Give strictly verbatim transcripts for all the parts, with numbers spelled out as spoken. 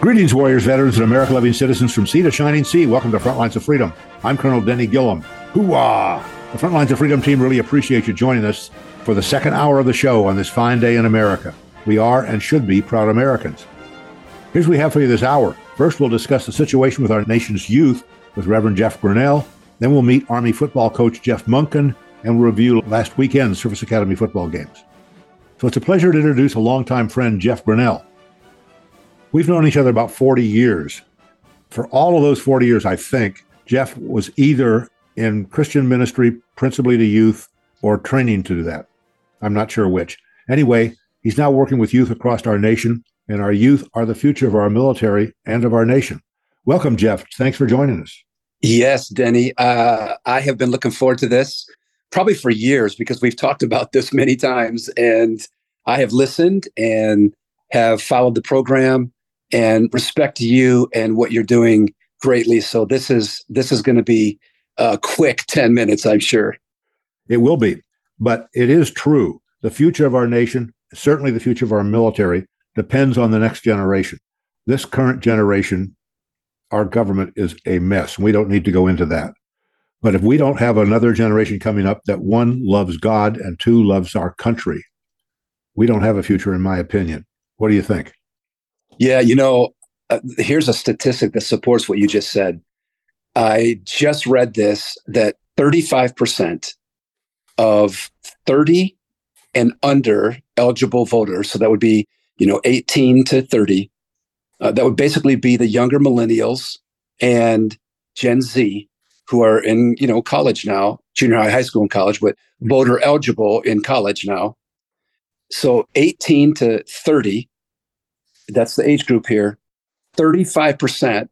Greetings, warriors, veterans, and America-loving citizens from sea to shining sea. Welcome to Frontlines of Freedom. I'm Colonel Denny Gillum. Hooah! The Frontlines of Freedom team really appreciate you joining us for the second hour of the show on this fine day in America. We are and should be proud Americans. Here's what we have for you this hour. First, we'll discuss the situation with our nation's youth with Reverend Jeff Grinnell. Then we'll meet Army football coach Jeff Monken, and we'll review last weekend's Service Academy football games. So it's a pleasure to introduce a longtime friend, Jeff Grinnell. We've known each other about forty years. For all of those forty years, I think, Jeff was either in Christian ministry, principally to youth, or training to do that. I'm not sure which. Anyway, he's now working with youth across our nation, and our youth are the future of our military and of our nation. Welcome, Jeff. Thanks for joining us. Yes, Denny. Uh, I have been looking forward to this probably for years because we've talked about this many times, and I have listened and have followed the program and respect you and what you're doing greatly. So this is this is going to be a quick ten minutes, I'm sure. It will be, but it is true. The future of our nation, certainly the future of our military, depends on the next generation. This current generation, our government is a mess. We don't need to go into that. But if we don't have another generation coming up that, one, loves God and two, loves our country, we don't have a future, in my opinion. What do you think? Yeah, you know, uh, here's a statistic that supports what you just said. I just read this, that thirty-five percent of thirty and under eligible voters, so that would be, you know, eighteen to thirty, uh, that would basically be the younger millennials and Gen Z who are in, you know, college now, junior high, high school and college, but voter eligible in college now. So eighteen to thirty, that's the age group here, thirty-five percent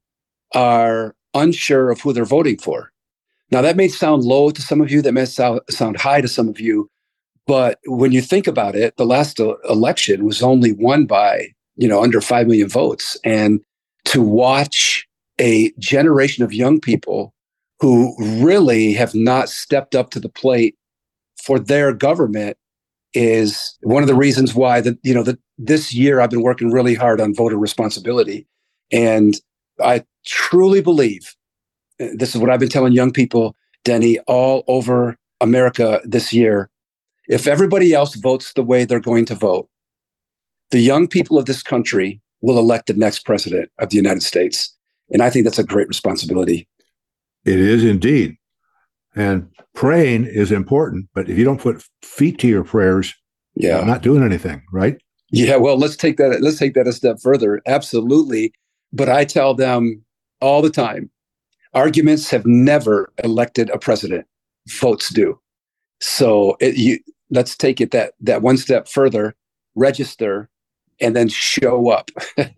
are unsure of who they're voting for. Now, that may sound low to some of you, that may sound, sound high to some of you, but when you think about it, the last uh, election was only won by, you know, under five million votes. And to watch a generation of young people who really have not stepped up to the plate for their government is one of the reasons why the, you know, the, this year I've been working really hard on voter responsibility. And I truly believe, this is what I've been telling young people, Denny, all over America this year. If everybody else votes the way they're going to vote, the young people of this country will elect the next president of the United States. And I think that's a great responsibility. It is indeed. And praying is important, but if you don't put feet to your prayers, yeah, you're not doing anything, right? Yeah, well, let's take that, let's take that a step further. Absolutely. But I tell them all the time, arguments have never elected a president. Votes do. So it, you, let's take it that that one step further, register, and then show up.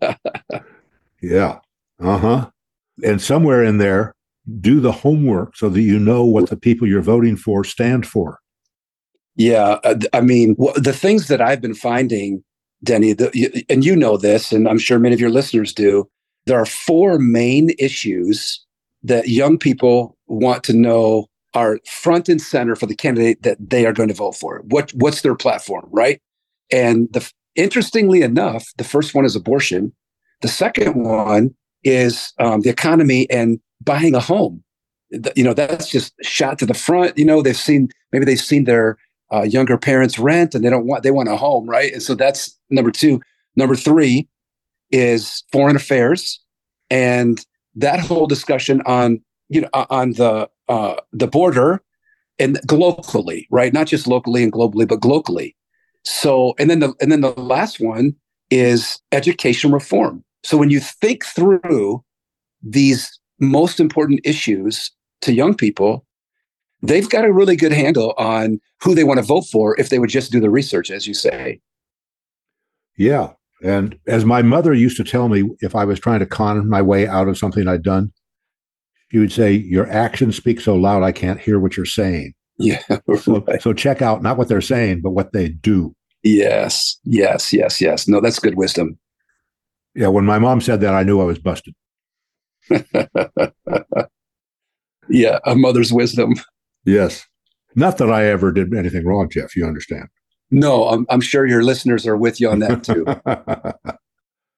Yeah. Uh-huh. And somewhere in there, do the homework so that you know what the people you're voting for stand for. Yeah. I mean, the things that I've been finding, Denny, the, and you know this, and I'm sure many of your listeners do, there are four main issues that young people want to know are front and center for the candidate that they are going to vote for. What What's their platform, right? And the, interestingly enough, the first one is abortion. The second one is um, the economy and buying a home. You know, that's just shot to the front. You know, they've seen, maybe they've seen their uh, younger parents rent and they don't want, they want a home, right? And so that's number two. Number three is foreign affairs. And that whole discussion on, you know, on the, uh, the border and globally, right? Not just locally and globally, but globally. So, and then the, and then the last one is education reform. So when you think through these most important issues to young people, they've got a really good handle on who they want to vote for if they would just do the research, as you say. Yeah. And as my mother used to tell me, if I was trying to con my way out of something I'd done, she would say, your actions speak so loud, I can't hear what you're saying. Yeah. Right. So, so check out not what they're saying, but what they do. Yes, yes, yes, yes. No, that's good wisdom. Yeah. When my mom said that, I knew I was busted. Yeah, a mother's wisdom. Yes. Not that I ever did anything wrong, Jeff, you understand. No, I'm, I'm sure your listeners are with you on that too.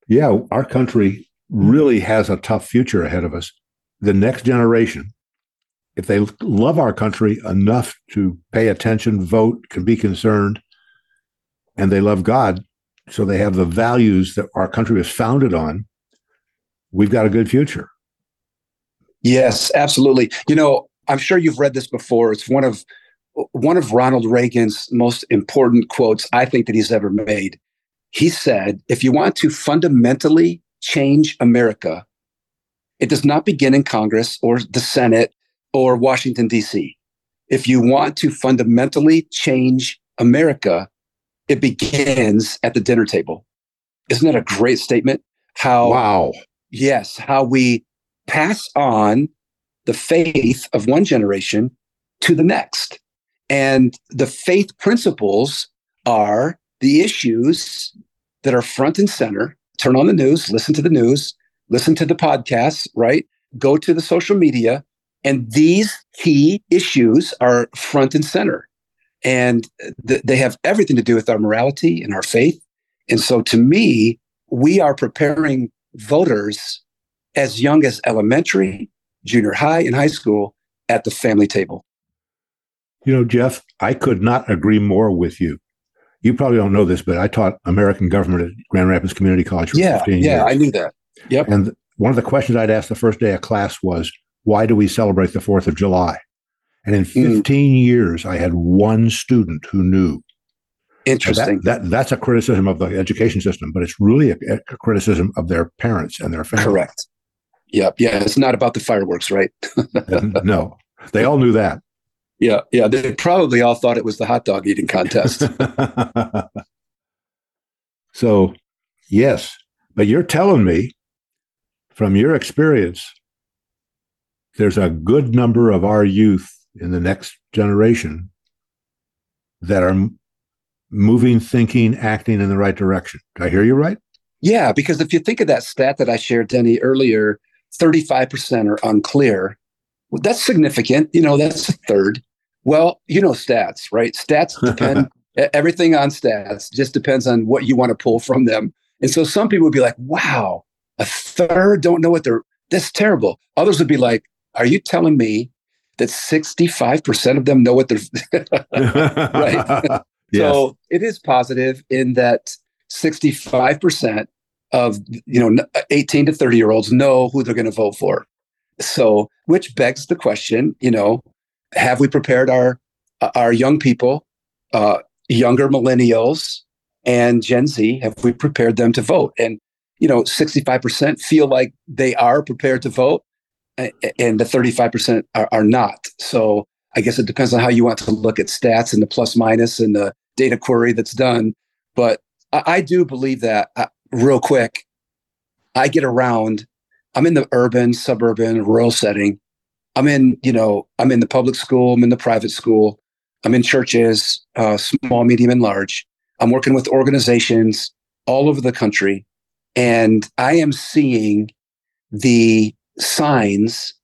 Yeah, our country really has a tough future ahead of us. The next generation, if they love our country enough to pay attention, vote, can be concerned, and they love God, so they have the values that our country was founded on, we've got a good future. Yes, absolutely. You know, I'm sure you've read this before. It's one of one of Ronald Reagan's most important quotes I think that he's ever made. He said, if you want to fundamentally change America, it does not begin in Congress or the Senate or Washington, D C. If you want to fundamentally change America, it begins at the dinner table. Isn't that a great statement? How, wow. Yes, how we pass on the faith of one generation to the next. And the faith principles are the issues that are front and center. Turn on the news, listen to the news, listen to the podcasts, right? Go to the social media. And these key issues are front and center. And th- they have everything to do with our morality and our faith. And so to me, we are preparing voters as young as elementary, junior high, and high school at the family table. You know, Jeff, I could not agree more with you. You probably don't know this, but I taught American government at Grand Rapids Community College for yeah, fifteen yeah, years. I knew that. Yep. And one of the questions I'd ask the first day of class was, why do we celebrate the fourth of July? And in fifteen mm. years, I had one student who knew. Interesting. That, that That's a criticism of the education system, but it's really a, a criticism of their parents and their family. Correct. Yep. Yeah, it's not about the fireworks, right? No, they all knew that. Yeah, yeah. They probably all thought it was the hot dog eating contest. So, yes, but you're telling me from your experience, there's a good number of our youth in the next generation that are moving, thinking, acting in the right direction. Did I hear you right? Yeah, because if you think of that stat that I shared, Denny, earlier, thirty-five percent are unclear. Well, that's significant. You know, that's a third. Well, you know, stats, right? Stats depend, everything on stats just depends on what you want to pull from them. And so some people would be like, wow, a third don't know what they're, that's terrible. Others would be like, are you telling me that sixty-five percent of them know what they're, right? Yes. So it is positive in that sixty-five percent of, you know, eighteen to thirty year olds know who they're going to vote for. So, which begs the question, you know, have we prepared our our young people, uh, younger millennials and Gen Z, have we prepared them to vote? And, you know, sixty-five percent feel like they are prepared to vote, and the thirty-five percent are, are not. So I guess it depends on how you want to look at stats and the plus minus and the data query that's done. But I, I do believe that, uh, real quick, I get around, I'm in the urban, suburban, rural setting. I'm in, you know, I'm in the public school, I'm in the private school, I'm in churches, uh, small, medium, and large. I'm working with organizations all over the country, and I am seeing the signs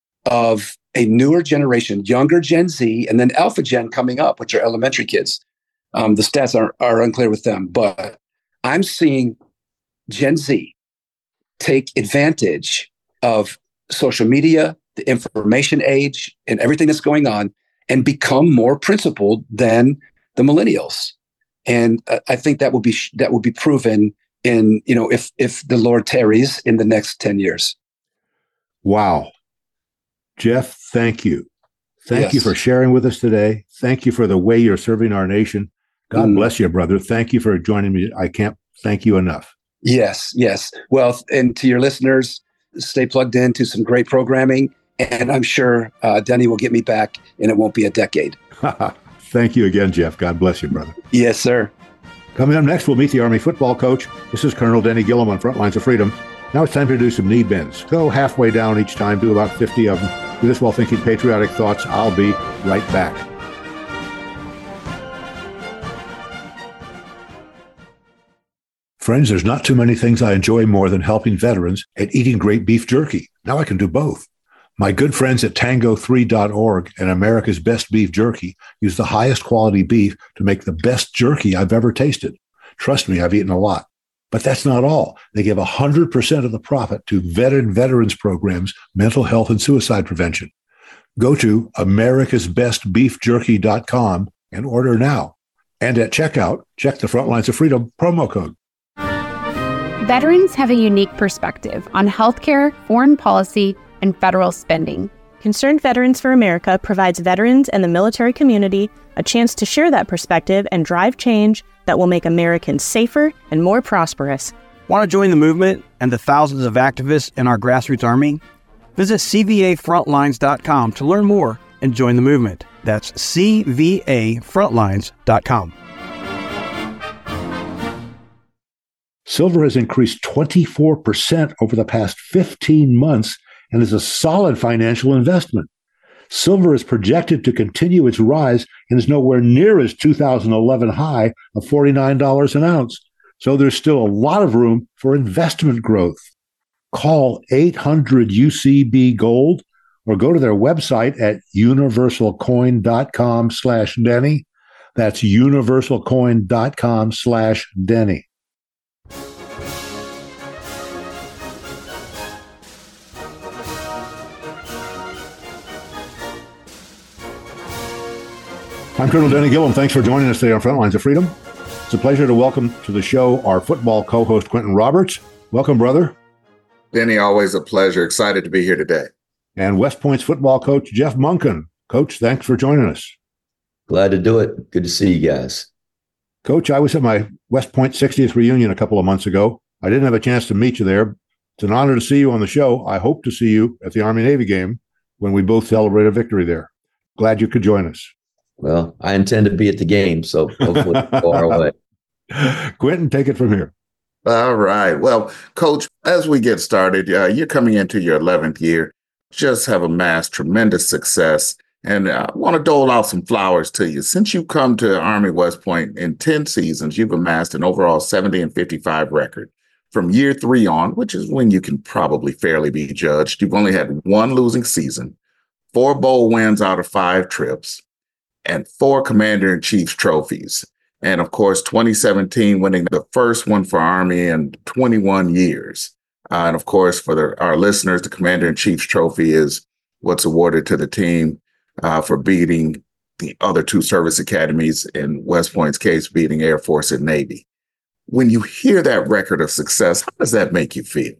of a newer generation, younger Gen Z, and then Alpha Gen coming up, which are elementary kids. Um, the stats are, are unclear with them, but I'm seeing Gen Z take advantage of social media, the information age, and everything that's going on, and become more principled than the millennials. And uh, I think that will be that will be proven in, you know, if if the Lord tarries in the next ten years. Wow, Jeff, thank you, thank yes. you for sharing with us today. Thank you for the way you're serving our nation. God mm. bless you, brother. Thank you for joining me. I can't thank you enough. Yes, yes. Well, and to your listeners, stay plugged into some great programming. And I'm sure uh, Denny will get me back, and it won't be a decade. Thank you again, Jeff. God bless you, brother. Yes, sir. Coming up next, we'll meet the Army football coach. This is Colonel Denny Gillum on Frontlines of Freedom. Now it's time to do some knee bends. Go halfway down each time, do about fifty of them. Do this while thinking patriotic thoughts. I'll be right back. Friends, there's not too many things I enjoy more than helping veterans and eating great beef jerky. Now I can do both. My good friends at tango three dot org and America's Best Beef Jerky use the highest quality beef to make the best jerky I've ever tasted. Trust me, I've eaten a lot. But that's not all. They give one hundred percent of the profit to veteran veterans programs, mental health, and suicide prevention. Go to americas best beef jerky dot com and order now. And at checkout, check the Frontlines of Freedom promo code. Veterans have a unique perspective on healthcare, foreign policy, and federal spending. Concerned Veterans for America provides veterans and the military community a chance to share that perspective and drive change that will make Americans safer and more prosperous. Want to join the movement and the thousands of activists in our grassroots army? Visit c v a frontlines dot com to learn more and join the movement. That's c v a frontlines dot com. Silver has increased twenty-four percent over the past fifteen months and is a solid financial investment. Silver is projected to continue its rise and is nowhere near its two thousand eleven high of forty-nine dollars an ounce. So there's still a lot of room for investment growth. Call eight hundred U C B Gold or go to their website at universalcoin dot com slash Denny. That's universalcoin dot com slash Denny. I'm Colonel Denny Gillum. Thanks for joining us today on Frontlines of Freedom. It's a pleasure to welcome to the show our football co-host, Quentin Roberts. Welcome, brother. Denny, always a pleasure. Excited to be here today. And West Point's football coach, Jeff Monken. Coach, thanks for joining us. Glad to do it. Good to see you guys. Coach, I was at my West Point sixtieth reunion a couple of months ago. I didn't have a chance to meet you there. It's an honor to see you on the show. I hope to see you at the Army-Navy game when we both celebrate a victory there. Glad you could join us. Well, I intend to be at the game, so hopefully far away. Quentin, take it from here. All right. Well, Coach, as we get started, uh, you're coming into your eleventh year, just have amassed tremendous success, and I want to dole out some flowers to you. Since you've come to Army West Point in ten seasons, you've amassed an overall seventy and fifty-five record. From year three on, which is when you can probably fairly be judged, you've only had one losing season, four bowl wins out of five trips, and four Commander-in-Chief's trophies. And of course, twenty seventeen winning the first one for Army in twenty-one years. Uh, and of course, for the, our listeners, the Commander-in-Chief's trophy is what's awarded to the team uh, for beating the other two service academies, in West Point's case, beating Air Force and Navy. When you hear that record of success, how does that make you feel?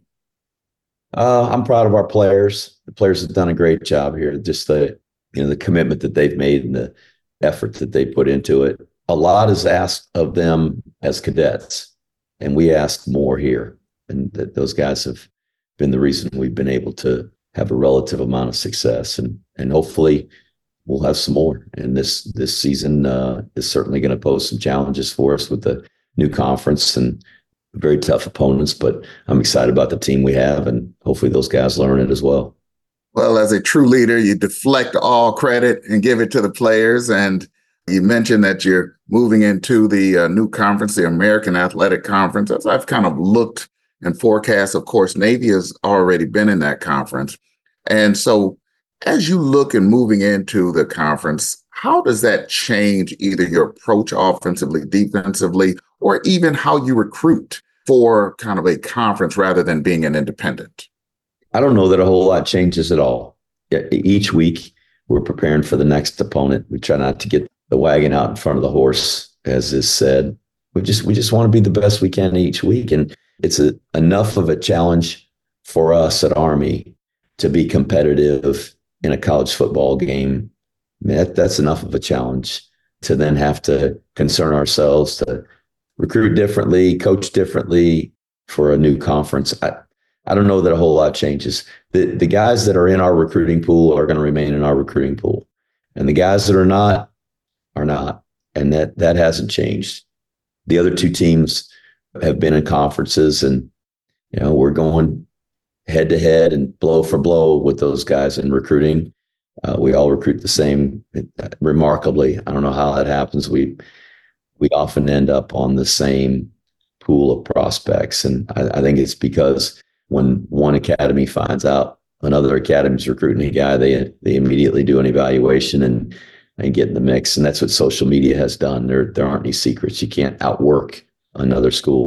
Uh, I'm proud of our players. The players have done a great job here. Just the, you know, the commitment that they've made and the effort that they put into it. A lot is asked of them as cadets, and we ask more here. And that those guys have been the reason we've been able to have a relative amount of success, and and hopefully we'll have some more. And this this season uh, is certainly going to pose some challenges for us with the new conference and very tough opponents. But I'm excited about the team we have, and hopefully those guys learn it as well. Well, as a true leader, you deflect all credit and give it to the players. And you mentioned that you're moving into the uh, new conference, the American Athletic Conference. As I've kind of looked and forecast, of course, Navy has already been in that conference. And so as you look and moving into the conference, how does that change either your approach offensively, defensively, or even how you recruit for kind of a conference rather than being an independent? I don't know that a whole lot changes at all. Each week, we're preparing for the next opponent. We try not to get the wagon out in front of the horse, as is said. We just we just want to be the best we can each week. And it's a, enough of a challenge for us at Army to be competitive in a college football game. I mean, that, that's enough of a challenge to then have to concern ourselves to recruit differently, coach differently for a new conference. I, I don't know that a whole lot changes. The the guys that are in our recruiting pool are going to remain in our recruiting pool. And the guys that are not, are not. And that that hasn't changed. The other two teams have been in conferences, and you know, we're going head to head and blow for blow with those guys in recruiting. Uh, we all recruit the same. Remarkably, I don't know how that happens. We we often end up on the same pool of prospects. And I, I think it's because when one academy finds out another academy is recruiting a guy, they they immediately do an evaluation and and get in the mix. And that's what social media has done. There there aren't any secrets. You can't outwork another school.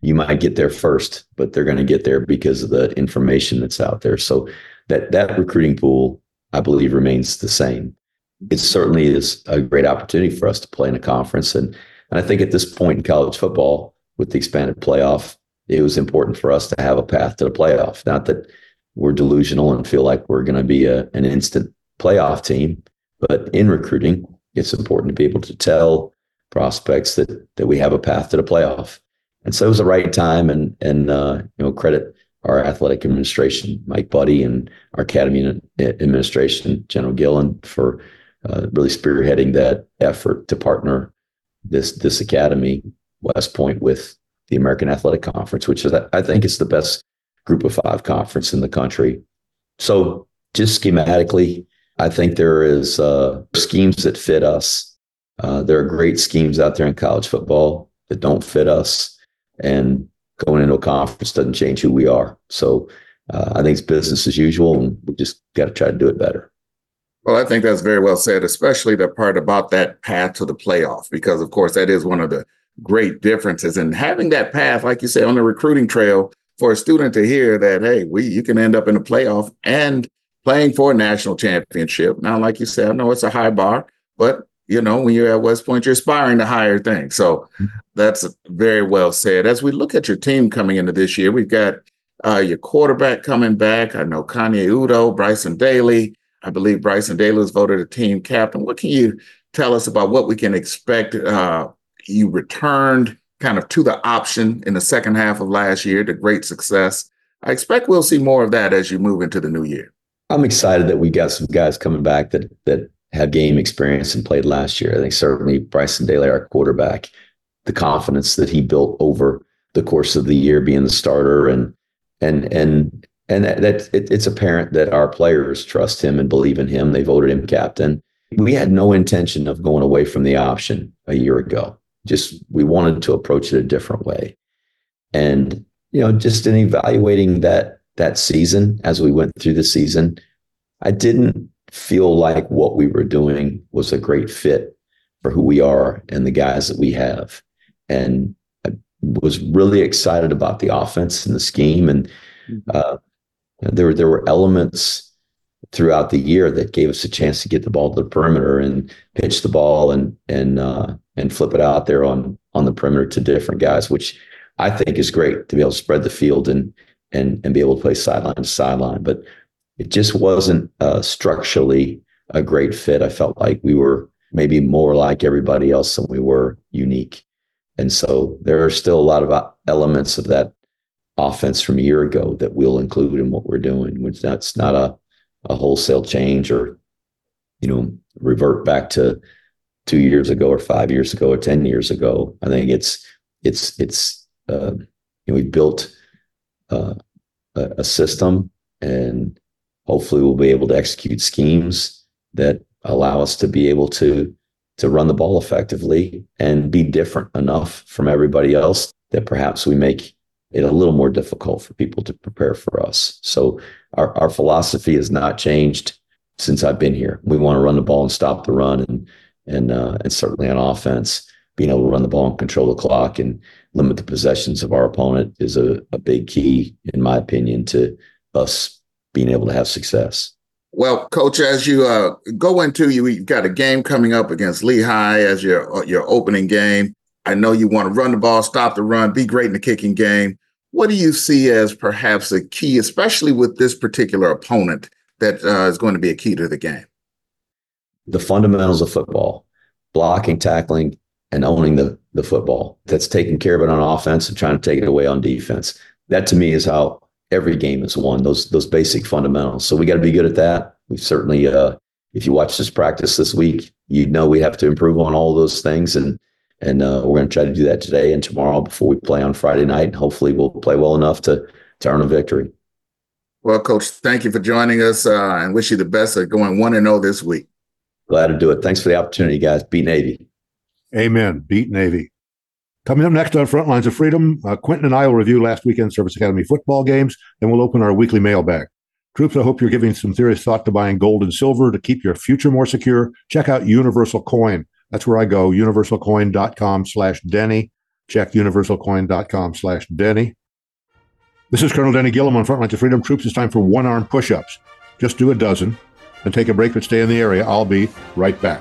you might get there first, but they're going to get there because of the information that's out there. So that that recruiting pool, I believe, remains the same. It certainly is a great opportunity for us to play in a conference. And, and I think at this point in college football, with the expanded playoff, it was important for us to have a path to the playoff. Not that we're delusional and feel like we're going to be a, an instant playoff team, but in recruiting, it's important to be able to tell prospects that that we have a path to the playoff. And so it was the right time, and and uh, you know, credit our athletic administration, Mike Buddy, and our academy administration, General Gillen, for uh, really spearheading that effort to partner this this academy, West Point, with the American Athletic Conference, which is, I think, is the best group of five conference in the country. So just schematically, I think there is uh, schemes that fit us. Uh, there are great schemes out there in college football that don't fit us, and going into a conference doesn't change who we are. So uh, I think it's business as usual, and we just got to try to do it better. Well, I think that's very well said, especially the part about that path to the playoff, because, of course, that is one of the great differences. And having that path, like you say, on the recruiting trail, for a student to hear that, hey, we you can end up in a playoff and playing for a national championship. Now, like you said, I know it's a high bar, but, you know, when you're at West Point, you're aspiring to higher things. So that's very well said. As we look at your team coming into this year, we've got uh, your quarterback coming back. I know Kanye Udo, Bryson Daly. I believe Bryson Daly was voted a team captain. What can you tell us about what we can expect? Uh, you returned kind of to the option in the second half of last year to great success. I expect we'll see more of that as you move into the new year. I'm excited that we got some guys coming back that that have game experience and played last year. I think certainly Bryson Daly, our quarterback, the confidence that he built over the course of the year being the starter, and and and and that, that it, it's apparent that our players trust him and believe in him. They voted him captain. We had no intention of going away from the option a year ago. Just we wanted to approach it a different way. And, you know, just in evaluating that that season, as we went through the season, I didn't feel like what we were doing was a great fit for who we are and the guys that we have. And I was really excited about the offense and the scheme. And uh, there were there were elements throughout the year that gave us a chance to get the ball to the perimeter and pitch the ball and and uh, and flip it out there on on the perimeter to different guys, which I think is great to be able to spread the field and and and be able to play sideline to sideline. But it just wasn't uh, structurally a great fit. I felt like we were maybe more like everybody else than we were unique. And so there are still a lot of elements of that offense from a year ago that we'll include in what we're doing, which that's not a, a wholesale change or, you know, revert back to two years ago or five years ago or ten years ago. I think it's, it's, it's, uh, you know, we built uh, a, a system, and hopefully we'll be able to execute schemes that allow us to be able to, to run the ball effectively and be different enough from everybody else that perhaps we make it a little more difficult for people to prepare for us. So our, our philosophy has not changed since I've been here. We want to run the ball and stop the run, and and uh, and certainly on offense, being able to run the ball and control the clock and limit the possessions of our opponent is a, a big key, in my opinion, to us being able to have success. Well, Coach, as you uh, go into, you, you've got a game coming up against Lehigh as your your opening game. I know you want to run the ball, stop the run, be great in the kicking game. What do you see as perhaps a key, especially with this particular opponent, that uh, is going to be a key to the game? The fundamentals of football, blocking, tackling, and owning the, the football. That's taking care of it on offense and trying to take it away on defense. That, to me, is how every game is won, those those basic fundamentals. So we got to be good at that. We've certainly, uh, if you watch this practice this week, you know we have to improve on all those things. And And uh, we're going to try to do that today and tomorrow before we play on Friday night. And hopefully we'll play well enough to, to earn a victory. Well, Coach, thank you for joining us uh, and wish you the best at going one and oh this week. Glad to do it. Thanks for the opportunity, guys. Beat Navy. Amen. Beat Navy. Coming up next on Frontlines of Freedom, uh, Quentin and I will review last weekend's Service Academy football games, and we'll open our weekly mailbag. Troops, I hope you're giving some serious thought to buying gold and silver to keep your future more secure. Check out Universal Coin. That's where I go, universalcoin.com slash Denny. Check universalcoin.com slash Denny. This is Colonel Denny Gillum on Frontlines of Freedom. Troops, it's time for one-arm push-ups. Just do a dozen and take a break, but stay in the area. I'll be right back.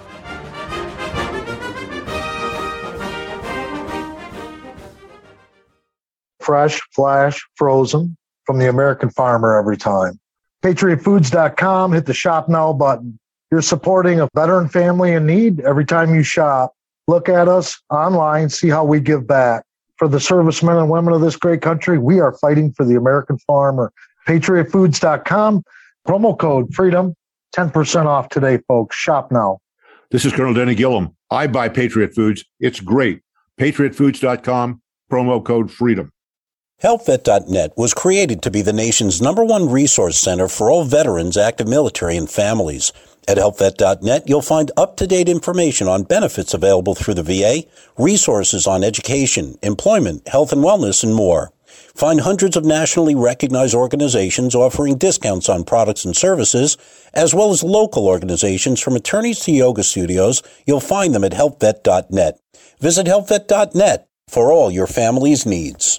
Fresh, flash, frozen from the American farmer every time. Patriot Foods dot com, hit the shop now button. You're supporting a veteran family in need every time you shop. Look at us online, see how we give back. For the servicemen and women of this great country, we are fighting for the American farmer. Patriot Foods dot com, promo code FREEDOM, ten percent off today, folks. Shop now. This is Colonel Denny Gillum. I buy Patriot Foods. It's great. Patriot Foods dot com, promo code FREEDOM. Health Vet dot net was created to be the nation's number one resource center for all veterans, active military, and families. At Health Vet dot net, you'll find up-to-date information on benefits available through the V A, resources on education, employment, health and wellness, and more. Find hundreds of nationally recognized organizations offering discounts on products and services, as well as local organizations from attorneys to yoga studios. You'll find them at Health Vet dot net. Visit Health Vet dot net for all your family's needs.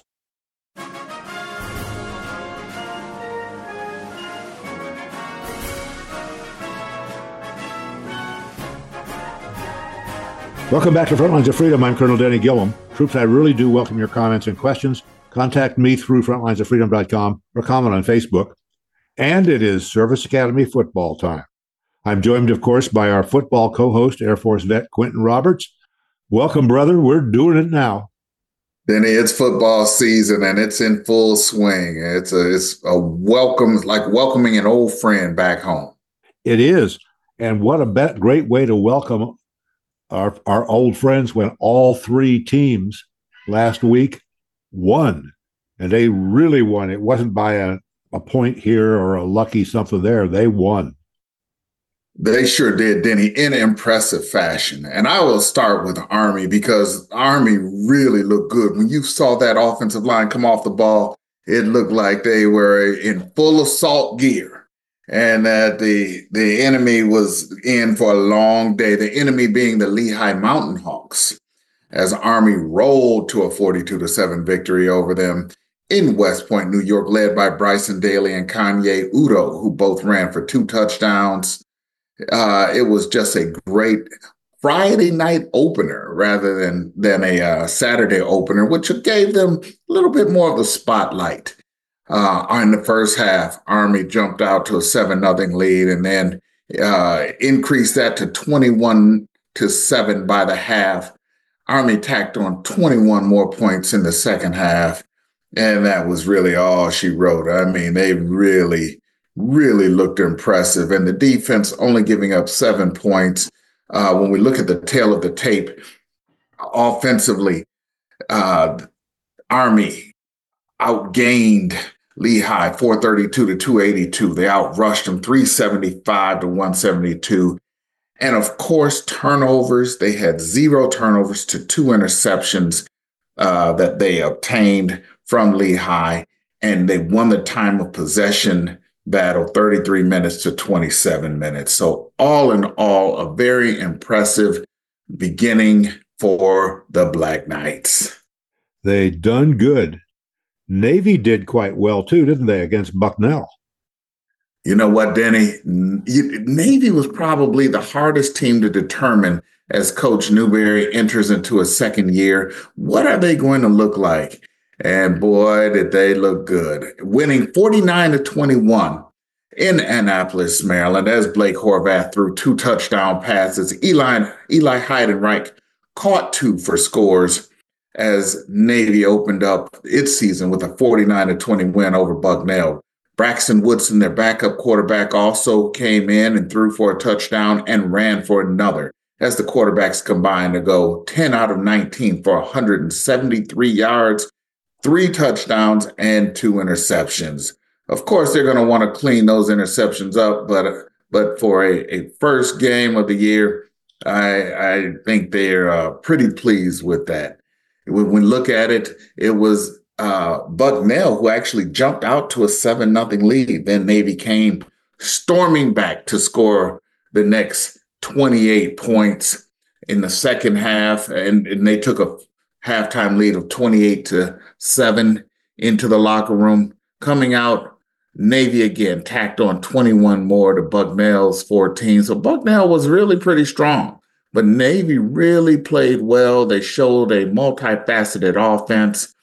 Welcome back to Frontlines of Freedom. I'm Colonel Denny Gillum. Troops, I really do welcome your comments and questions. Contact me through frontlines of freedom dot com or comment on Facebook. And it is Service Academy football time. I'm joined, of course, by our football co-host, Air Force vet Quentin Roberts. Welcome, brother. We're doing it now. Denny, it's football season and it's in full swing. It's a, it's a welcome, like welcoming an old friend back home. It is. And what a be- great way to welcome Our, our old friends when all three teams last week won, and they really won. It wasn't by a, a point here or a lucky something there. They won. They sure did, Denny, in impressive fashion. And I will start with Army because Army really looked good. When you saw that offensive line come off the ball, it looked like they were in full assault gear. And that the the enemy was in for a long day, the enemy being the Lehigh Mountain Hawks, as Army rolled to a forty-two to seven victory over them in West Point, New York, led by Bryson Daly and Kanye Udo, who both ran for two touchdowns. Uh, it was just a great Friday night opener rather than, than a uh, Saturday opener, which gave them a little bit more of the spotlight. Uh, in the first half, Army jumped out to a seven nothing lead and then uh, increased that to twenty-one to seven by the half. Army tacked on twenty-one more points in the second half, and that was really all she wrote. I mean, they really, really looked impressive, and the defense only giving up seven points. Uh, when we look at the tail of the tape, offensively, uh, Army outgained Lehigh four thirty-two to two eighty-two. They outrushed them three seventy-five to one seventy-two. And of course, turnovers. They had zero turnovers to two interceptions uh, that they obtained from Lehigh. And they won the time of possession battle thirty-three minutes to twenty-seven minutes. So all in all, a very impressive beginning for the Black Knights. They done good. Navy did quite well, too, didn't they, against Bucknell? You know what, Denny? Navy was probably the hardest team to determine as Coach Newberry enters into a second year. What are they going to look like? And boy, did they look good. Winning forty-nine to twenty-one in Annapolis, Maryland, as Blake Horvath threw two touchdown passes. Eli, Eli Heidenreich caught two for scores as Navy opened up its season with a forty-nine to twenty win over Bucknell. Braxton Woodson, their backup quarterback, also came in and threw for a touchdown and ran for another, as the quarterbacks combined to go ten out of nineteen for one hundred seventy-three yards, three touchdowns, and two interceptions. Of course, they're going to want to clean those interceptions up, but but for a, a first game of the year, I, I think they're uh, pretty pleased with that. When we look at it, it was uh, Bucknell who actually jumped out to a seven nothing lead. Then Navy came storming back to score the next twenty-eight points in the second half, and, and they took a halftime lead of twenty-eight to seven into the locker room. Coming out, Navy again tacked on twenty-one more to Bucknell's fourteen. So Bucknell was really pretty strong, but Navy really played well. They showed a multifaceted offense.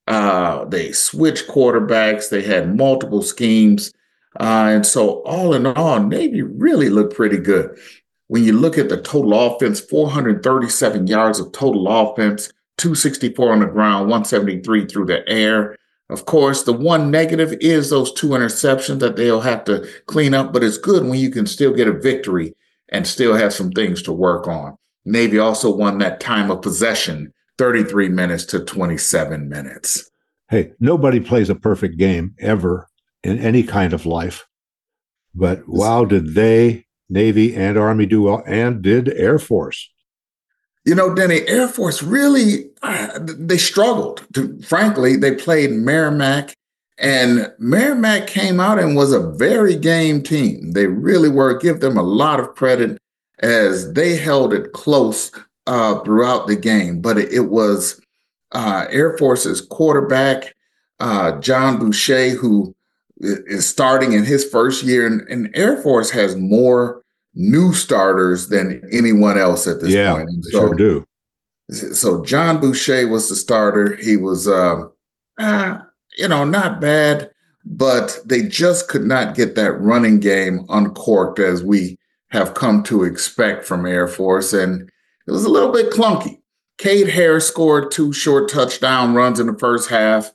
Uh, they switched quarterbacks. They had multiple schemes. Uh, and so all in all, Navy really looked pretty good. When you look at the total offense, four hundred thirty-seven yards of total offense, two sixty-four on the ground, one seventy-three through the air. Of course, the one negative is those two interceptions that they'll have to clean up, but it's good when you can still get a victory and still have some things to work on. Navy also won that time of possession, thirty-three minutes to twenty-seven minutes. Hey, nobody plays a perfect game ever in any kind of life. But wow, did they, Navy and Army, do well, and did Air Force. You know, Denny, Air Force really, uh, they struggled. To, frankly, they played Merrimack, and Merrimack came out and was a very game team. They really were. Give them a lot of credit as they held it close uh, throughout the game. But it, it was uh, Air Force's quarterback, uh, John Boucher, who is starting in his first year, and, and Air Force has more new starters than anyone else at this yeah, point. They so, sure do. So John Boucher was the starter. He was, uh, uh, you know, not bad, but they just could not get that running game uncorked as we have come to expect from Air Force. And it was a little bit clunky. Cade Harris scored two short touchdown runs in the first half.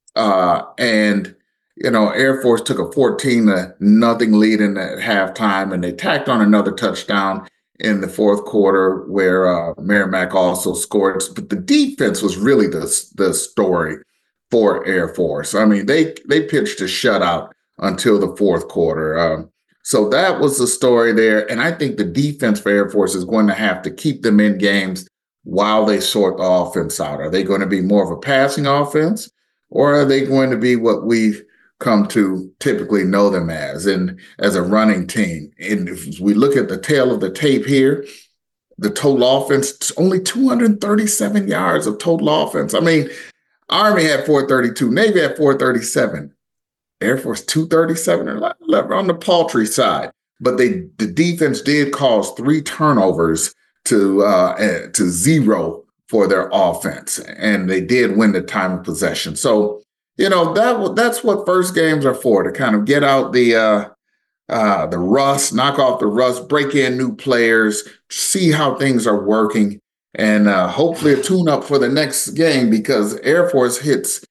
Uh, and You know, Air Force took a fourteen to nothing lead in at halftime, and they tacked on another touchdown in the fourth quarter where uh, Merrimack also scored. But the defense was really the, the story for Air Force. I mean, they they pitched a shutout until the fourth quarter. Um, so that was the story there. And I think the defense for Air Force is going to have to keep them in games while they sort the offense out. Are they going to be more of a passing offense, or are they going to be what we've come to typically know them as, and as a running team? And if we look at the tail of the tape here, the total offense, only two hundred thirty-seven yards of total offense. I mean, Army had four thirty-two, Navy had four thirty-seven, Air Force two thirty-seven, on the paltry side. But they, the defense did cause three turnovers to uh, to zero for their offense, and they did win the time of possession. So, you know, that that's what first games are for, to kind of get out the uh, uh, the rust, knock off the rust, break in new players, see how things are working, and uh, hopefully a tune-up for the next game, because Air Force hits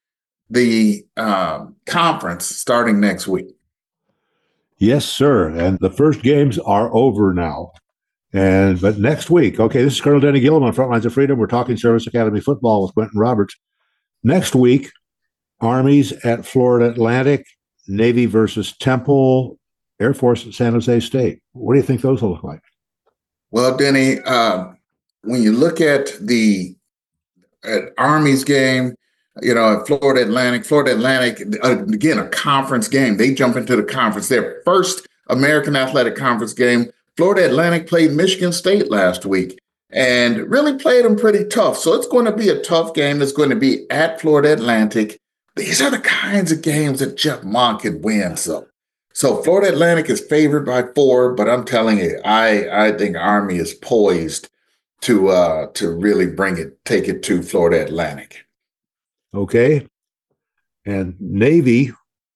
the uh, conference starting next week. Yes, sir. And the first games are over now. And but next week, okay, this is Colonel Denny Gillum on Front Lines of Freedom. We're talking Service Academy football with Quentin Roberts. Next week, Army's at Florida Atlantic, Navy versus Temple, Air Force at San Jose State. What do you think those will look like? Well, Denny, uh, when you look at the at Army's game, you know, at Florida Atlantic, Florida Atlantic, uh, again, a conference game. They jump into the conference. Their first American Athletic Conference game. Florida Atlantic played Michigan State last week and really played them pretty tough. So it's going to be a tough game. It's going to be at Florida Atlantic. These are the kinds of games that Jeff Mond could win. So, so Florida Atlantic is favored by four, but I'm telling you, I, I think Army is poised to uh, to really bring it, take it to Florida Atlantic. Okay. And Navy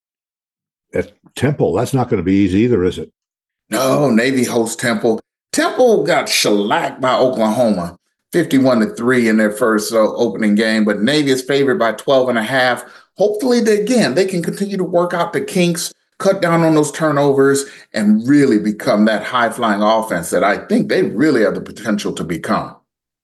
at Temple, that's not going to be easy either, is it? No, Navy hosts Temple. Temple got shellacked by Oklahoma, fifty-one to three in their first uh, opening game, but Navy is favored by twelve and a half. Hopefully, they, again, they can continue to work out the kinks, cut down on those turnovers, and really become that high-flying offense that I think they really have the potential to become.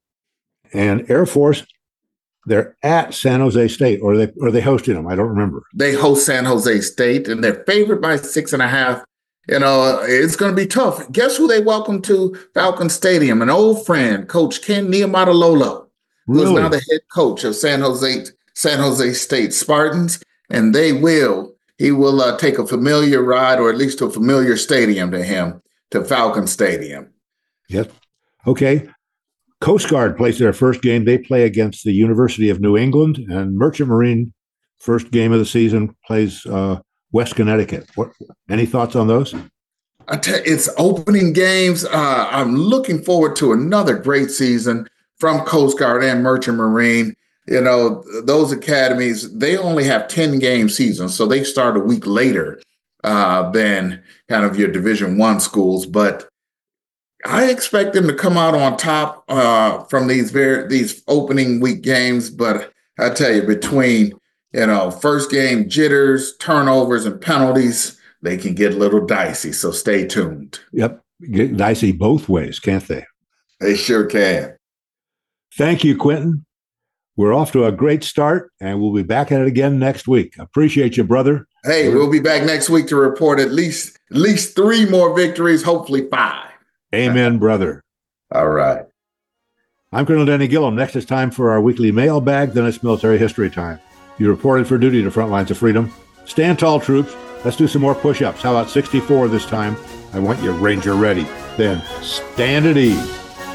And Air Force, they're at San Jose State, or are they, or are they hosting them? I don't remember. They host San Jose State, and they're favored by six and a half. You know, it's going to be tough. Guess who they welcome to Falcon Stadium? An old friend, Coach Ken Niumatalolo, really? who is now the head coach of San Jose San Jose State Spartans, and they will he will uh, take a familiar ride, or at least a familiar stadium to him, to Falcon Stadium. Yep. Okay. Coast Guard plays their first game. They play against the University of New England, and Merchant Marine, first game of the season, plays uh, West Connecticut. What? Any thoughts on those? I tell you, it's opening games. Uh, I'm looking forward to another great season from Coast Guard and Merchant Marine. You know, those academies, they only have ten game seasons, so they start a week later uh, than kind of your Division One schools. But I expect them to come out on top uh, from these very these opening week games. But I tell you, between you know first game jitters, turnovers, and penalties, they can get a little dicey. So stay tuned. Yep, get dicey both ways, can't they? They sure can. Thank you, Quentin. We're off to a great start, and we'll be back at it again next week. Appreciate you, brother. Hey, we'll be back next week to report at least at least three more victories, hopefully five. Amen, brother. All right. I'm Colonel Denny Gillum. Next, it's time for our weekly mailbag. Then it's military history time. You reported for duty to Front Lines of Freedom. Stand tall, troops. Let's do some more push-ups. How about sixty-four this time? I want you Ranger ready. Then stand at ease.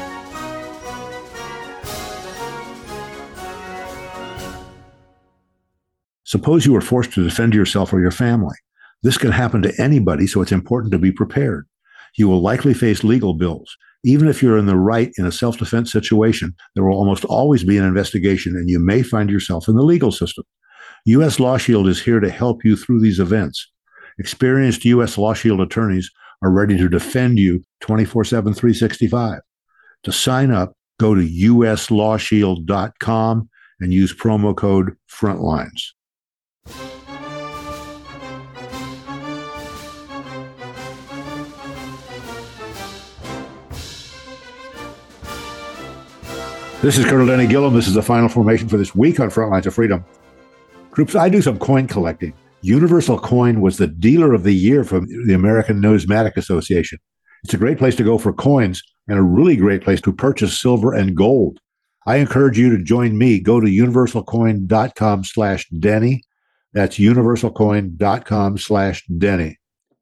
Suppose you were forced to defend yourself or your family. This can happen to anybody, so it's important to be prepared. You will likely face legal bills. Even if you're in the right in a self-defense situation, there will almost always be an investigation, and you may find yourself in the legal system. U S Law Shield is here to help you through these events. Experienced U S Law Shield attorneys are ready to defend you twenty-four seven, three sixty-five. To sign up, go to U S law shield dot com and use promo code FRONTLINES. This is Colonel Denny Gillum. This is the final formation for this week on Front Lines of Freedom. Troops, I do some coin collecting. Universal Coin was the dealer of the year from the American Numismatic Association. It's a great place to go for coins and a really great place to purchase silver and gold. I encourage you to join me. Go to universalcoin.com slash Denny. That's universalcoin.com slash Denny.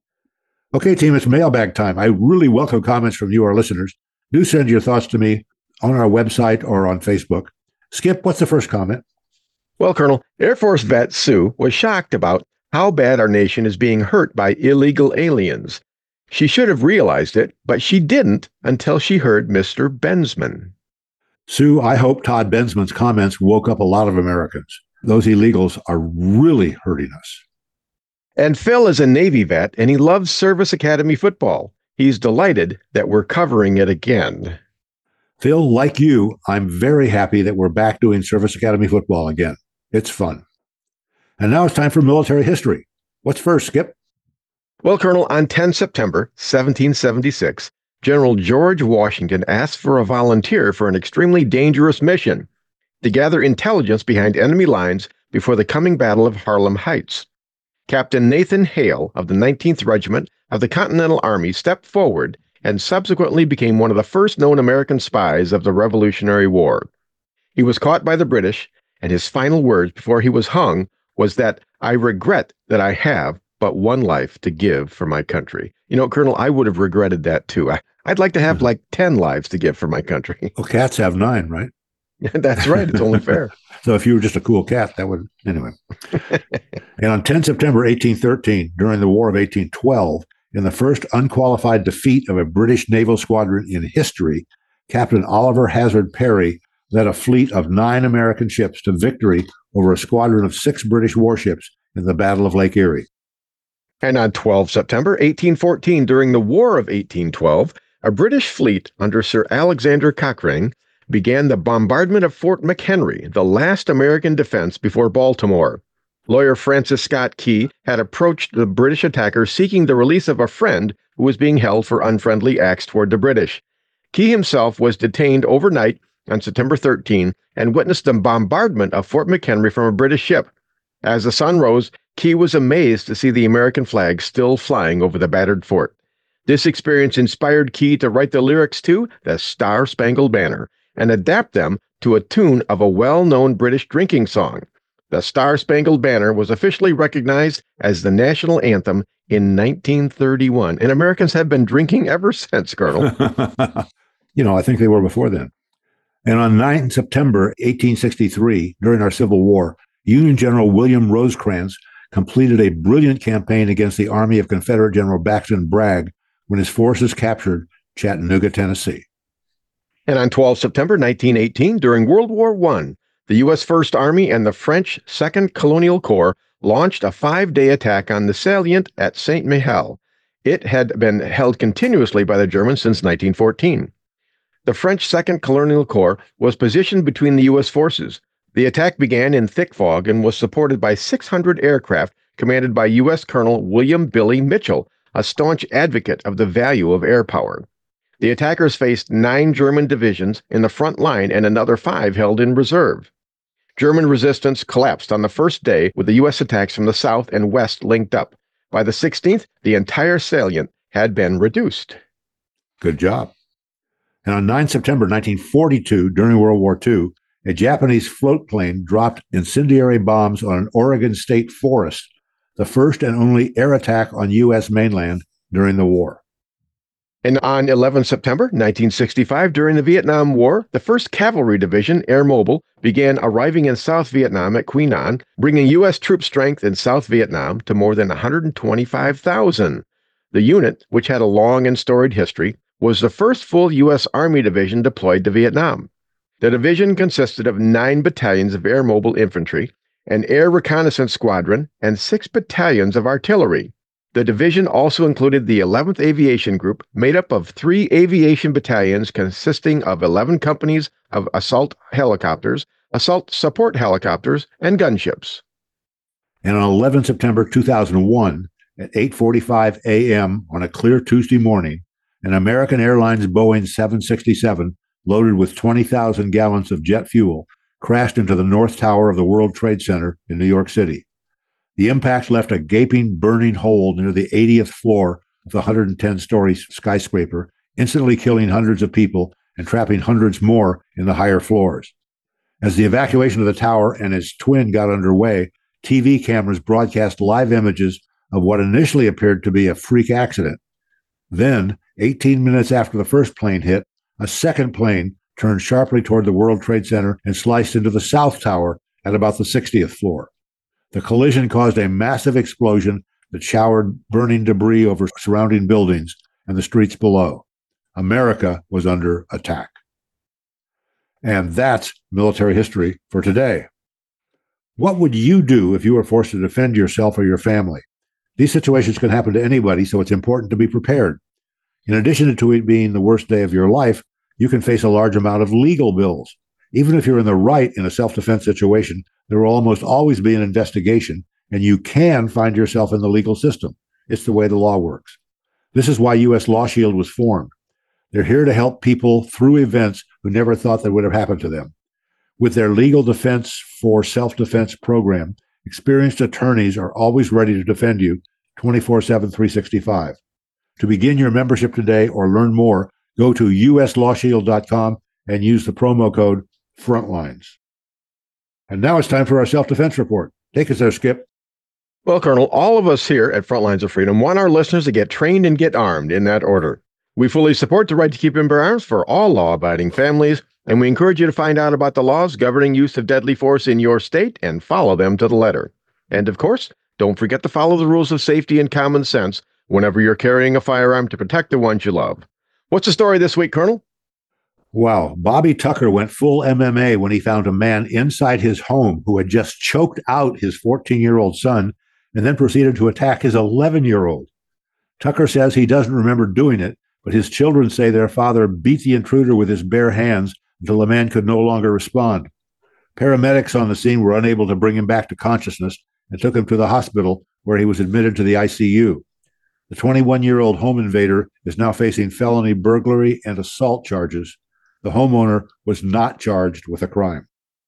Okay, team, it's mailbag time. I really welcome comments from you, our listeners. Do send your thoughts to me on our website or on Facebook. Skip, what's the first comment? Well, Colonel, Air Force vet Sue was shocked about how bad our nation is being hurt by illegal aliens. She should have realized it, but she didn't until she heard Mister Bensman. Sue, I hope Todd Bensman's comments woke up a lot of Americans. Those illegals are really hurting us. And Phil is a Navy vet, and he loves Service Academy football. He's delighted that we're covering it again. Phil, like you, I'm very happy that we're back doing Service Academy football again. It's fun. And now it's time for military history. What's first, Skip? Well, Colonel, on the tenth of September, seventeen seventy-six, General George Washington asked for a volunteer for an extremely dangerous mission to gather intelligence behind enemy lines before the coming Battle of Harlem Heights. Captain Nathan Hale of the nineteenth Regiment of the Continental Army stepped forward and subsequently became one of the first known American spies of the Revolutionary War. He was caught by the British, and his final words before he was hung was that, "I regret that I have but one life to give for my country." You know, Colonel, I would have regretted that too. I, I'd like to have like ten lives to give for my country. Well, cats have nine, right? That's right. It's only fair. So if you were just a cool cat, that would, anyway. And on the tenth of September, eighteen thirteen, during the War of eighteen twelve, in the first unqualified defeat of a British naval squadron in history, Captain Oliver Hazard Perry led a fleet of nine American ships to victory over a squadron of six British warships in the Battle of Lake Erie. And on the twelfth of September, eighteen fourteen, during the War of eighteen twelve, a British fleet under Sir Alexander Cochrane began the bombardment of Fort McHenry, the last American defense before Baltimore. Lawyer Francis Scott Key had approached the British attacker seeking the release of a friend who was being held for unfriendly acts toward the British. Key himself was detained overnight on September thirteenth and witnessed the bombardment of Fort McHenry from a British ship. As the sun rose, Key was amazed to see the American flag still flying over the battered fort. This experience inspired Key to write the lyrics to the Star-Spangled Banner and adapt them to a tune of a well-known British drinking song. The Star-Spangled Banner was officially recognized as the national anthem in nineteen thirty-one, and Americans have been drinking ever since, Colonel. You know, I think they were before then. And on the ninth of September, eighteen sixty-three, during our Civil War, Union General William Rosecrans completed a brilliant campaign against the army of Confederate General Braxton Bragg when his forces captured Chattanooga, Tennessee. And on the twelfth of September, nineteen eighteen, during World War One, the U S First Army and the French Second Colonial Corps launched a five-day attack on the salient at Saint Mihiel. It had been held continuously by the Germans since nineteen fourteen. The French Second Colonial Corps was positioned between the U S forces. The attack began in thick fog and was supported by six hundred aircraft commanded by U S Colonel William Billy Mitchell, a staunch advocate of the value of air power. The attackers faced nine German divisions in the front line and another five held in reserve. German resistance collapsed on the first day with the U S attacks from the south and west linked up. By the sixteenth, the entire salient had been reduced. Good job. And on the ninth of September nineteen forty-two, during World War Two, a Japanese float plane dropped incendiary bombs on an Oregon state forest, the first and only air attack on U S mainland during the war. And on the eleventh of September nineteen sixty-five, during the Vietnam War, the first Cavalry Division, Air Mobile, began arriving in South Vietnam at Quy Nhon, bringing U S troop strength in South Vietnam to more than one hundred twenty-five thousand. The unit, which had a long and storied history, was the first full U S Army division deployed to Vietnam. The division consisted of nine battalions of Air Mobile Infantry, an Air Reconnaissance Squadron, and six battalions of artillery. The division also included the eleventh Aviation Group, made up of three aviation battalions consisting of eleven companies of assault helicopters, assault support helicopters, and gunships. And on the eleventh of September two thousand one, at eight forty-five a.m. on a clear Tuesday morning, an American Airlines Boeing seven sixty-seven, loaded with twenty thousand gallons of jet fuel, crashed into the North Tower of the World Trade Center in New York City. The impact left a gaping, burning hole near the eightieth floor of the one hundred ten story skyscraper, instantly killing hundreds of people and trapping hundreds more in the higher floors. As the evacuation of the tower and its twin got underway, T V cameras broadcast live images of what initially appeared to be a freak accident. Then, eighteen minutes after the first plane hit, a second plane turned sharply toward the World Trade Center and sliced into the South Tower at about the sixtieth floor. The collision caused a massive explosion that showered burning debris over surrounding buildings and the streets below. America was under attack. And that's military history for today. What would you do if you were forced to defend yourself or your family? These situations can happen to anybody, so it's important to be prepared. In addition to it being the worst day of your life, you can face a large amount of legal bills. Even if you're in the right in a self-defense situation, there will almost always be an investigation, and you can find yourself in the legal system. It's the way the law works. This is why U S Law Shield was formed. They're here to help people through events who never thought that would have happened to them. With their Legal Defense for Self-Defense program, experienced attorneys are always ready to defend you twenty-four seven, three sixty-five. To begin your membership today or learn more, go to U S law shield dot com and use the promo code FRONTLINES. And now it's time for our self-defense report. Take us there, Skip. Well, Colonel, all of us here at Frontlines of Freedom want our listeners to get trained and get armed in that order. We fully support the right to keep and bear arms for all law-abiding families, and we encourage you to find out about the laws governing use of deadly force in your state and follow them to the letter. And of course, don't forget to follow the rules of safety and common sense whenever you're carrying a firearm to protect the ones you love. What's the story this week, Colonel? Wow. Bobby Tucker went full M M A when he found a man inside his home who had just choked out his fourteen-year-old son and then proceeded to attack his eleven-year-old. Tucker says he doesn't remember doing it, but his children say their father beat the intruder with his bare hands until the man could no longer respond. Paramedics on the scene were unable to bring him back to consciousness and took him to the hospital, where he was admitted to the I C U. The twenty-one-year-old home invader is now facing felony burglary and assault charges. The homeowner was not charged with a crime.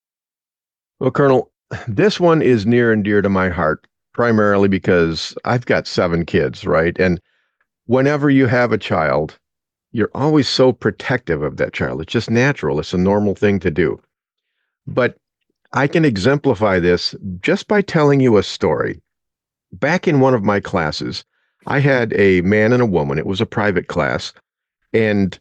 Well, Colonel, this one is near and dear to my heart, primarily because I've got seven kids, right? And whenever you have a child, you're always so protective of that child. It's just natural. It's a normal thing to do. But I can exemplify this just by telling you a story. Back in one of my classes, I had a man and a woman. It was a private class. And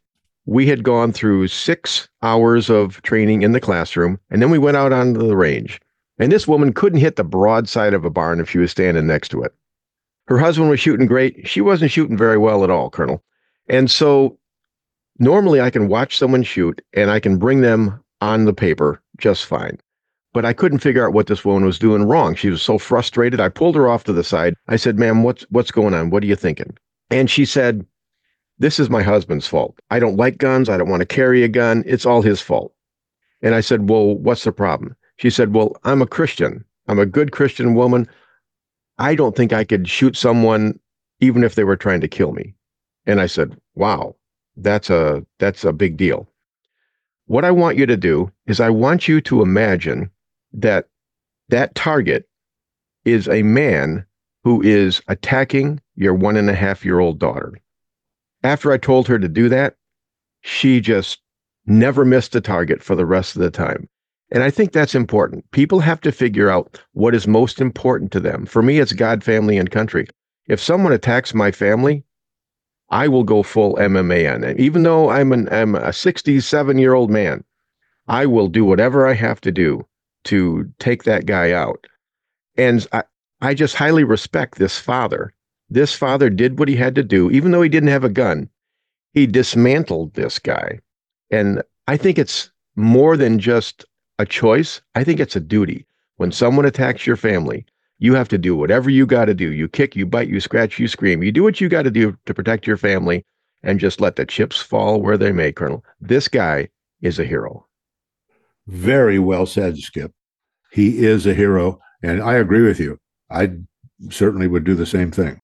we had gone through six hours of training in the classroom, and then we went out onto the range. And this woman couldn't hit the broadside of a barn if she was standing next to it. Her husband was shooting great. She wasn't shooting very well at all, Colonel. And so normally I can watch someone shoot and I can bring them on the paper just fine. But I couldn't figure out what this woman was doing wrong. She was so frustrated. I pulled her off to the side. I said, ma'am, what's, what's going on? What are you thinking? And she said, this is my husband's fault. I don't like guns. I don't want to carry a gun. It's all his fault. And I said, well, what's the problem? She said, well, I'm a Christian. I'm a good Christian woman. I don't think I could shoot someone even if they were trying to kill me. And I said, wow, that's a, that's a big deal. What I want you to do is I want you to imagine that that target is a man who is attacking your one and a half year old daughter. After I told her to do that, she just never missed a target for the rest of the time. And I think that's important. People have to figure out what is most important to them. For me, it's God, family, and country. If someone attacks my family, I will go full M M A on them. Even though I'm, an, I'm a sixty-seven-year-old man, I will do whatever I have to do to take that guy out. And I, I just highly respect this father. This father did what he had to do. Even though he didn't have a gun, he dismantled this guy. And I think it's more than just a choice. I think it's a duty. When someone attacks your family, you have to do whatever you got to do. You kick, you bite, you scratch, you scream. You do what you got to do to protect your family and just let the chips fall where they may, Colonel. This guy is a hero. Very well said, Skip. He is a hero, and I agree with you. I certainly would do the same thing.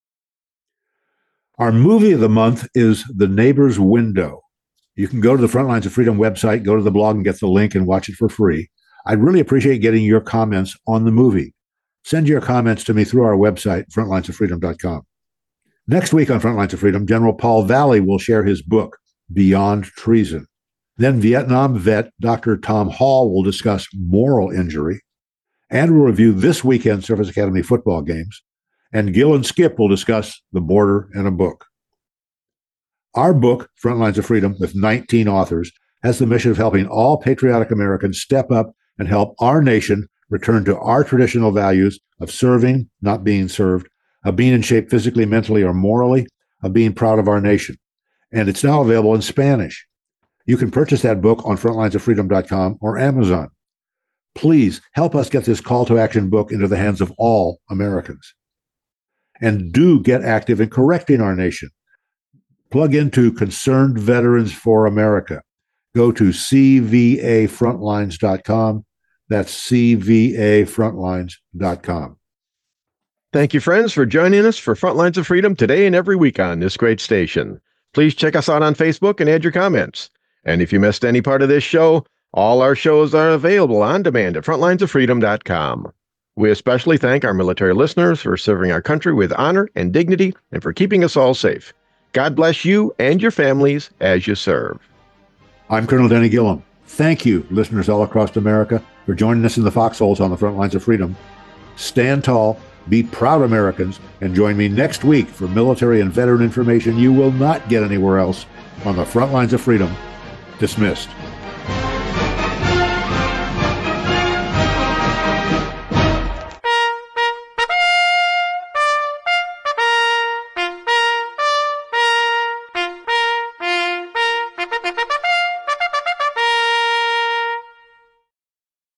Our movie of the month is The Neighbor's Window. You can go to the Frontlines of Freedom website, go to the blog and get the link and watch it for free. I'd really appreciate getting your comments on the movie. Send your comments to me through our website, frontlines of freedom dot com. Next week on Frontlines of Freedom, General Paul Valley will share his book, Beyond Treason. Then Vietnam vet Doctor Tom Hall will discuss moral injury, and we'll review this weekend's Service Academy football games. And Gil and Skip will discuss the border and a book. Our book, Frontlines of Freedom, with nineteen authors, has the mission of helping all patriotic Americans step up and help our nation return to our traditional values of serving, not being served, of being in shape physically, mentally, or morally, of being proud of our nation. And it's now available in Spanish. You can purchase that book on frontlines of freedom dot com or Amazon. Please help us get this call to action book into the hands of all Americans. And do get active in correcting our nation. Plug into Concerned Veterans for America. Go to c v a frontlines dot com. That's c v a frontlines dot com. Thank you, friends, for joining us for Frontlines of Freedom today and every week on this great station. Please check us out on Facebook and add your comments. And if you missed any part of this show, all our shows are available on demand at frontlines of freedom dot com. We especially thank our military listeners for serving our country with honor and dignity and for keeping us all safe. God bless you and your families as you serve. I'm Colonel Denny Gillum. Thank you, listeners all across America, for joining us in the foxholes on the Front Lines of Freedom. Stand tall, be proud Americans, and join me next week for military and veteran information you will not get anywhere else on the Front Lines of Freedom. Dismissed.